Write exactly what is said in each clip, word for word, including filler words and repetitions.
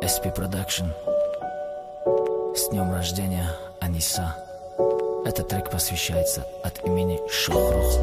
эс пи Production. С днем рождения, Аниса. Этот трек посвящается от имени Шохрух.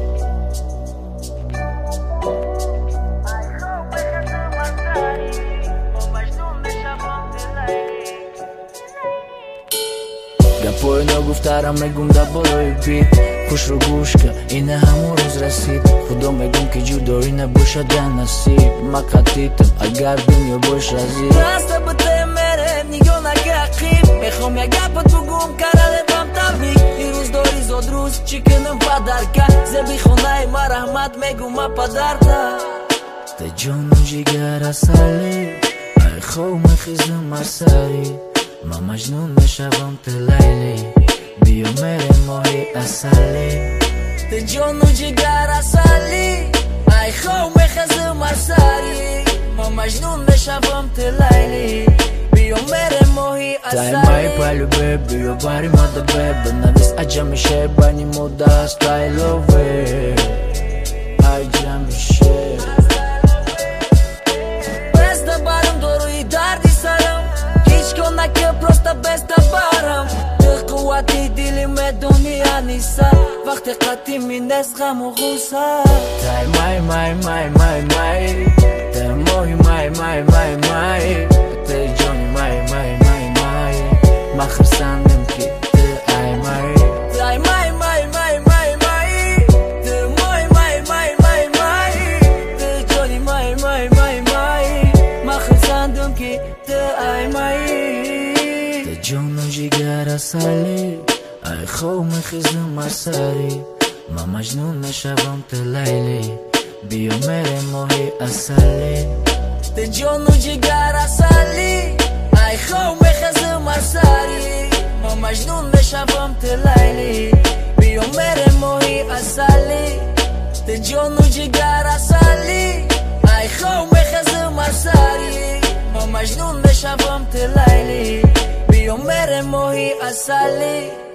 گپوی نگفتارم میگم درباره بیت خوش رو گوش کن اینه همون روز رسید خدا میگم که جدایی نباشه در نصیب من قطیتم اگر دنیا باش رزید راست بده میره نگاه نگه میخوام یک گپت بگم کرده بام تبریک این روز داری زاد روز چی کنم پدر کرد زبی خونه ما رحمت میگم ما پدر تا ده جان و جگر اصلی ای خواه میخیزم اصلی ما مجنون میشوم تو لیلی بیا میره ماهی اصلی تو جان و جگر اصلی ای خواه میخزم اصلی ما مجنون میشوم تو لیلی بیا میره ماهی اصلی تای مای پالو بیب بیا باری ماده بیب بنویس اجا میشه بانی مودا استایلو وی اجا میشه بسته بارم دوروی دردی سرم که просто без табарам ты قوتی دلی میں دنیا نیسا وقت قطی من غم و غصه تای مای مای مای مای مای تای موی مای مای مای مای تای جانی مای مای مای مای ما خرساندم که تو ای مای تای مای مای مای مای مای تای موی مای مای مای مای تای جانی مای مای مای مای ما خرساندم که تو ای مای جان و جگر اصلی ای خواه میخیزم اصلی ما مجنون میشوم تو لیلی بیا میره ماهی اصلی تو جان و جگر اصلی ای خواه میخیزم اصلی ما مجنون میشوم تو لیلی بیا میره ماهی اصلی تو جان و جگر اصلی ای خواه میخیزم اصلی ما مجنون میشوم تو لیلی بیا میره ماهی اصلی